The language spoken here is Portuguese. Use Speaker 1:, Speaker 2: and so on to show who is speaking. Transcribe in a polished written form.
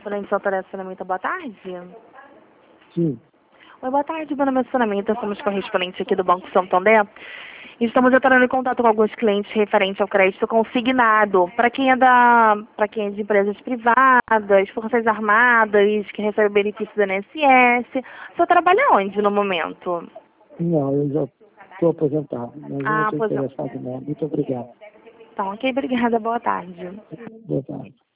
Speaker 1: correspondente ao Telefonamento, boa tarde.
Speaker 2: Sim.
Speaker 1: Oi, boa tarde, meu nome é Sonamita, somos correspondentes aqui do Banco Santander. Estamos entrando em contato com alguns clientes referentes ao crédito consignado, para quem é de empresas privadas, forças armadas, que recebe benefício do INSS. O senhor trabalha onde no momento?
Speaker 2: Não, eu já estou aposentado, mas eu não estou
Speaker 1: Pois não.
Speaker 2: interessado não. Muito obrigado.
Speaker 1: Então, ok, obrigada, boa tarde.
Speaker 2: Boa tarde.